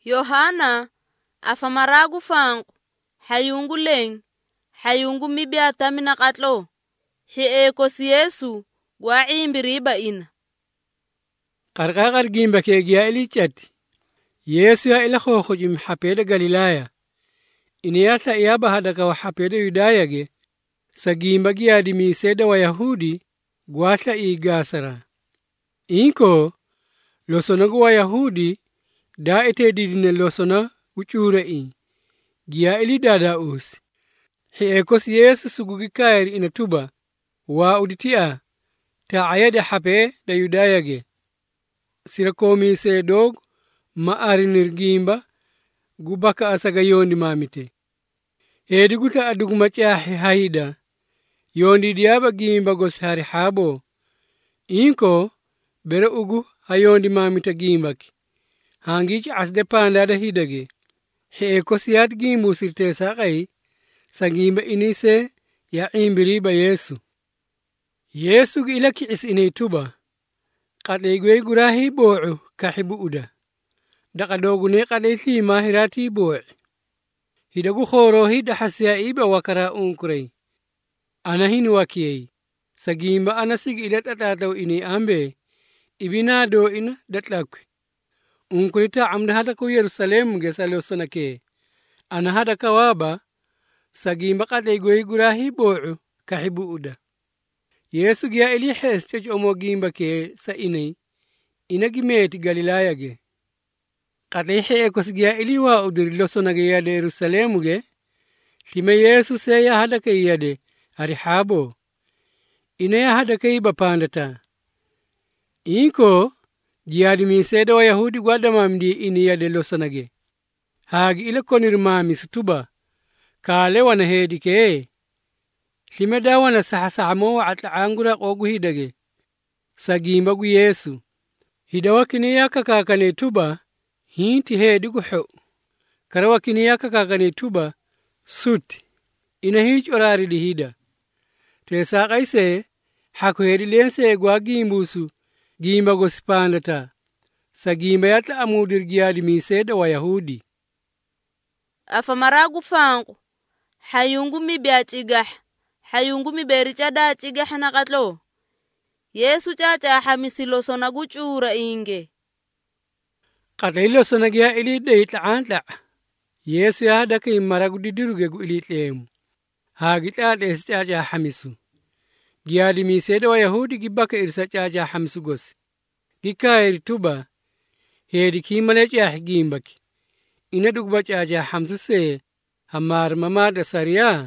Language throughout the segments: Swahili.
Yohana afamaragu fangu hayungu leng hayungu mibyata mina katlo hi ekosi Yesu wa imbiriba ina qarqaqar gimba kegiya ilichati Yesu ya ila khokhojim hapeda Galilaya iniyata iyaba hadaka wa hapeda Yudaya ge sagimba giyadi miseda wa Yahudi gwatla igasara inko losonagu wa Yahudi da ete didine losona uchure giya ili dada usi hi ekosi Yesu sugugi kairi inatuba wa uditia ta ayade hape da Yudaya ge sirakomi se dog maari nirgimba gubaka asaga yondi mamite hedi guta aduguma chahi haida yondi diaba gimba goshari habo inko bere ugu hayondi mamite gimbaki hangichi asde pandada hidage he ekosiyat gimbu sirte sakai sagimba inise ya imbiriba Yesu ilaki is inetuba qadegwe gurahi bo'u kahibu uda daqadogune qadaythi mahirati bo'u hidagu khoro hida hasya iba wakara unkurei anahin wakiyei sagimba anasig ilat atataw ini ambe ibinado ina datlakwe unkurita amda hada ku Yerusalem gesalo sonake ana hada kawaba sagimba qadegwe gurahi bo'u kahibu uda Yesu giya ili hes chach omo gimba ke sa inay inagimeti Galilaya ge qadai he ekos giya ili wa udir losonage ya de Yerusalemu ge time Yesu se ya hada ke yade hari habo ina ya hada ke bapandata inko giyadi mi sedo wa Yahudi gwada mamdi ini ya de losonage hagi ile konir mami sutuba kale wana hedi ke time dawana sahasamo atangura qogu hidage sagimba gu Yesu hidawakini yaka kakane tuba hinti hedi gu ho karawakini yaka kakane tuba sut ina hich orari di hida te saqaise haku hedi lense gwa gimbusu gimba go spandata sagimba yata amudir giyadi miseda wa Yahudi afamaragu fangu hayungu mibyachigah hayungu miberi chada chige hana katlo Yesu chacha hamisilo sona guchura inge qataylo sona giya ili deyta antla Yesu ya hada ke maragu didiruge gu ili tlemu hagita des chacha hamisu giyadi miseda wa Yahudi gibaka irsa chacha hamisu gos gikairi tuba hedi kimale chahi gimbaki ina dugba chacha hamsu se hamar mamada sariya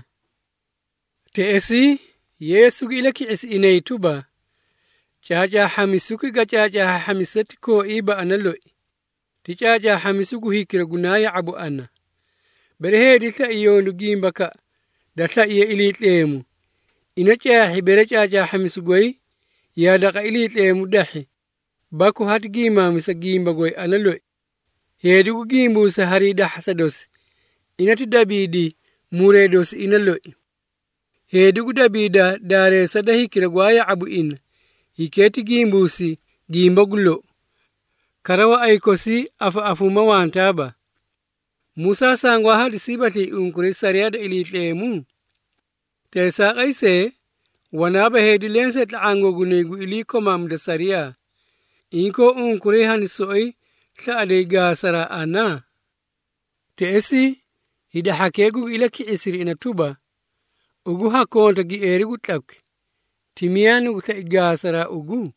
Teesi Yesu ilaki is inay tuba chacha hamisuki ga chacha hamisati ko iba analoi ti chacha hamisuku hikira gunaya abu ana berehe dita iyondu gimbaka data iya ilitlemu ina chahi bere chacha hamisugoi ya daka ilitlemu dahi baku hati gima misa gimba goi analoi hedigu gimbu sa harida hasados inati dabidi muredos inaloi hedigu dabida dare sada hikira gwaya abu in hiketi gimbusi gimba gulo karawa aikosi afuma wantaba Musa sangwa hadi sibati unkuri sariyada ilitlemu tesa qaise wanaba hedi lense tlaango gunegu iliko mamda sariya inko unkuri hani soi tla adega sara ana tesi hida hakegu ilaki isiri inatuba ugu hakonta gi erigu tlakwe timiyanu guta igasara ugu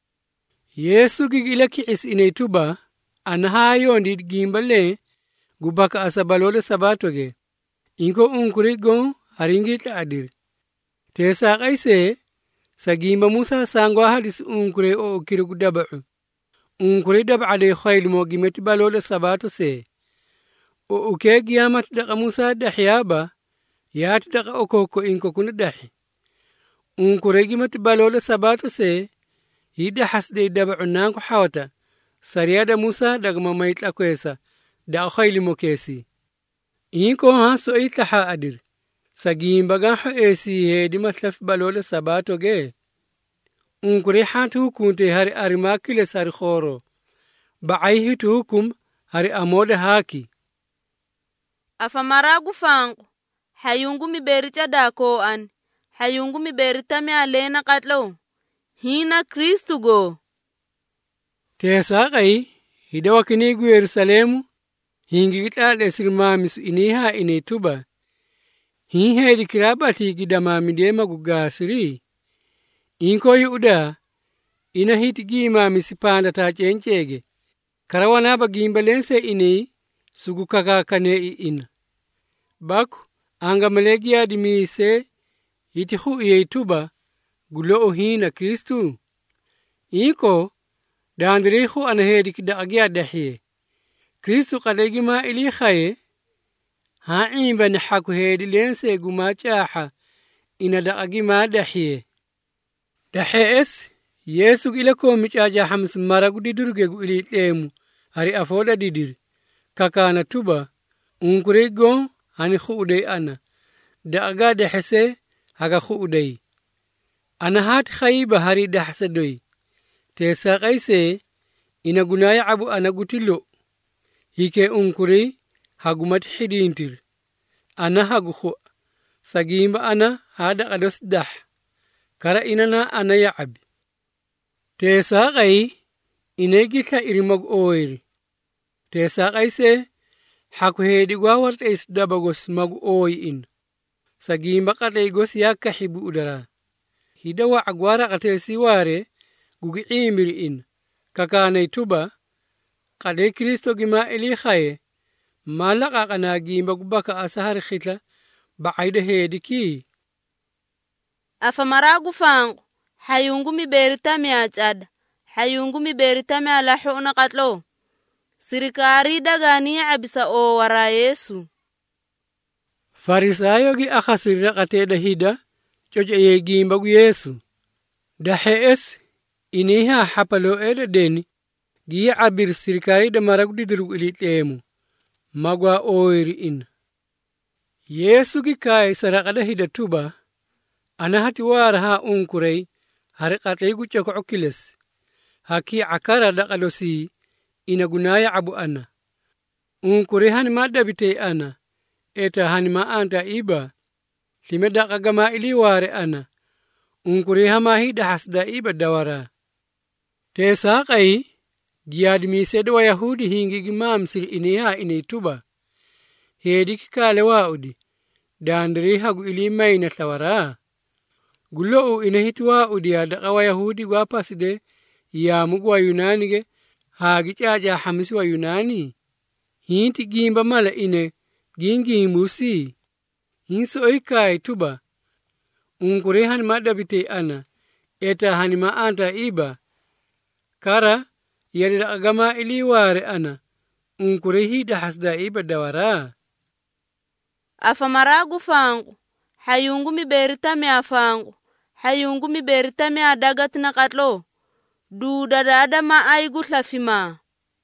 Yesu gi ilaki is inetuba anahayo ndi gimbale gubaka asabalole sabatoge inko unkurigo haringita adir tesa qaise sagimba Musa sangwa hadis unkure o kirugu dabu unkure dabade khayl mo gimeti balole sabato se o uke giyamat daqa Musa dahyaba yaati daqa okoko inko kuna dahi unkure gimeti balole sabato se hida hasde dabu nanko hawata sariyada Musa daga mamaytla kwesa da khayl mo kesi inko haso itaha adir sagimba gaho esi hedi matlaf balole sabato ge unkure hatu kunte hari arimakile sar khoro ba'ayhi tukum hari amoda haki. Afa maragu fangu, hayungu mi bericha dako an, hayungu mi berita mi alena katlo. Hina Kristu go. Tesa kai, hidawa kinigu Yerusalemu, hingi kitade sirmamisu iniha inituba. Hinhe di kirabati gidama midema gugasiri. Inko yuda, ina hiti gima misipanda ta chenchege. Karawana ba gimba lense ini, sugu kakakane ina. Baku, anga malegia di mise, hiti hu iye ituba, gulo hina Kristu. Inko, dandirihu anahedi kidagia dahie. Kristu kadegima ili khaye, haimba ni haku hedi lense gumachaha, ina daagima dahie. Dahie es, Yesu ilako michaja hamsu maragu didurgegu ili lemu, hari afoda didir. Kakana tuba, unkurigo, hani khuudey ana. Daaga dahese, haga khuudey. Ana hati khaiba hari dahse doy. Tesa kaise, ina gunaya abu ana gutilo. Hike unkuri, hagumati hidintir. Ana hagu khu. Sagimba ana hada kados dah. Kara inana ana ya abi. Tesa kai, inegita irimag oiri. Tesa kaise, haku hedi gwawart is dabagos mag oi in. Sagimba kata igos yaka hibu udara. Hidawa agwara kata siware, gugi imiri in. Kakana ituba, kade Kristo gima ili khaye, malaka kana gimba gubaka asahari khitla, bakaida hedi ki. Afa maragu fangu, hayungu mi berita mi achad, hayungu mi berita mi alahuuna katlo. Sirikari dagani abisa o wara Yesu. Farisayo gi akhasirra kateda hida, choche ye gimba gu Yesu. Dahe es, iniha hapalo eda deni, giya abir sirikari da maragu didiru ili temu. Magwa oiri in. Yesu gi kai sarakada hida tuba, anahati wara ha unkurei, harikatay gu chako okiles. Haki akara da kalosi, inagunaya abu ana. Unkure hanima dabite ana. Eta hanima anta iba. Limeda kagama ili ware ana. Unkure hamahi dahasda iba dawara. Tesa kai, giadmi sedwa Yahudi hingi gimam sir iniha inituba. Hedi kikale waudi. Dandri hagu ili maina tawara. Gulo inahitu waudi adakawa Yahudi gwapaside ya mugwa Yunanige. Hagi chaja hamisi wa Yunani. Hinti gimba mala ine gingi musi. Hinso oikai tuba. Unkure hanima dabite ana. Eta hanima anta iba. Kara yadida agama ili ware ana. Unkure hida hasda iba dawara. Afa maragu fangu. Hayungu mi berita mi afangu. Hayungu mi berita mi adagat na katlo. Duda dada ma aigu tlafima.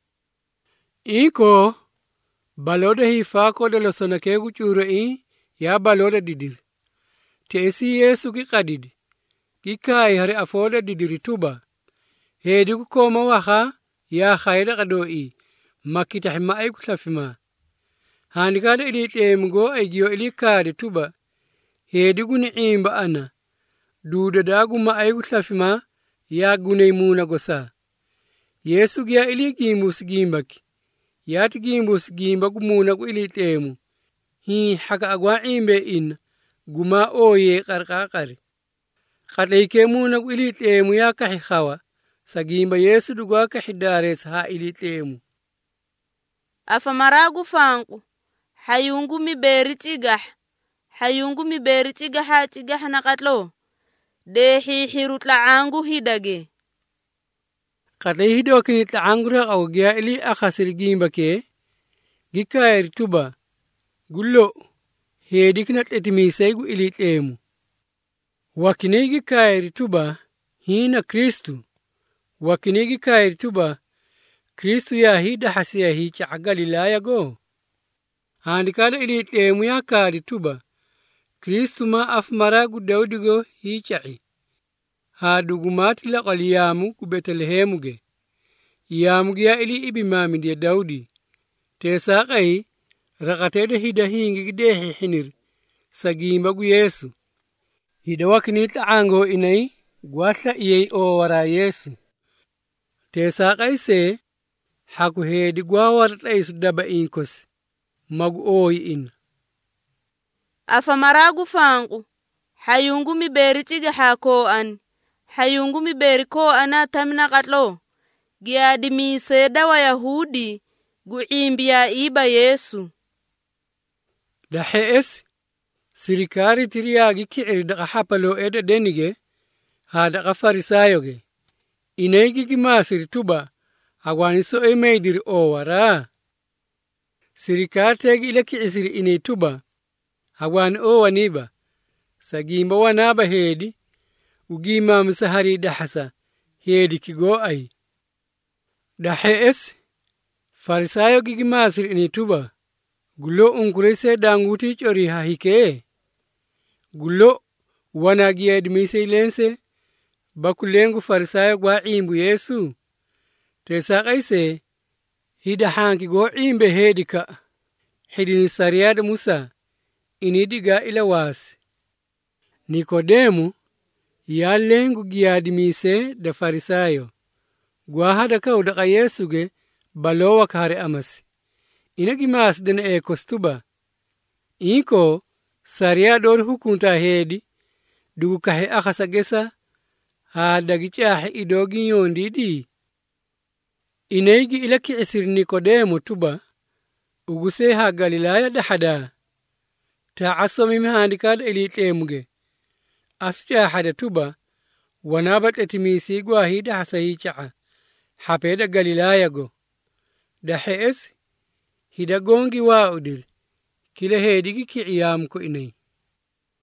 Inko, baloda hifako de losonakegu churo ya baloda didir. Tesi Yesu ki kadid. Kikai hari afoda didiri tuba. Hedi kukoma waka ya khaida kadoi. Makita hima aigu tlafima. Handikada ili temgo aigio ili kade tuba. Hedi guni imba ana. Duda dagu ma aigu tlafima. Ya gunay muna gosa. Yesu gya ili gimbus gimbaki. Yati gimbus gimbaku muna ku ili temu. Hi haka agwa imbe in. Guma oye karkakari. Kataike muna ku ili temu ya kahikawa. Sa gimba Yesu dugwa kahidares ha ili temu. Afa maragu fangu. Hayungu mi beri chigah. Hayungu mi beri chigah na katlo. Dehi hirutla angu hidage. Katay hido kinitla angura au gya ili akhasir gimba ke. Gikair tuba. Gulo. Hedi kinat etimisaigu ili temu. Wakinegi kair tuba. Hina Kristu. Wakinegi kair tuba. Kristu ya hida hasiya hicha agalilaya go. Handikada ili temu ya kari tuba. Kristu ma afmaragu daudigo hicha'i. Hadugumati laqal yamu ku Betlehemuge. Yamuge ya ili ibimami dia Daudi. teesaqai raqateede hida hingi gideehi hinir sagiimba gu Yeesu hida wakini ta'ango inay gwatla iyey oo wara Yeesu teesaqai se haku heedi gwawarta isu daba inkos magu ooyi in afa maragu fangu hayungu mi beri tige hako an hayungu mi beri ko ana tamina katlo giadi mi seda wa Yahudi gu imbiya iba Yesu da hees sirikari tiriyaagi ki'iri daga hapalo eda denige ha daga farisayoge inaygi gimasiri tuba agwani so emeydiri o wara sirikari tegi ila ki'isiri inay tuba agwani o waniba sagimba wanaba heedi ugima msahari dahasa heedi kigo ay da hees farisayogi gimasiri inay tuba gullo unkurese danguti chori ha hike gullo wana gied mise lense bakulengu farisayo gwa imbu Yesu te saqaise hida hanki go imbe hedika hidini sariyad Musa inidiga ila was Nikodemu ya lengu giad mise da farisayo gwa hada kauda Yesu ge balowa kare amasi inagi mas dena e kostuba inko sariya dor hukunta heedi dugu kahe akasa gesa ha dagi chahe idogi yondidi inaygi ilaki isir Nikodemu tuba uguse ha Galilaya dahada ta asomi mihandikad elitemuge ascha hada tuba wanabat etimisi gwa hida hasayi chaa hapeda Galilaya go da hees hida gongi wa udir kila heedigi ki iyam ko inay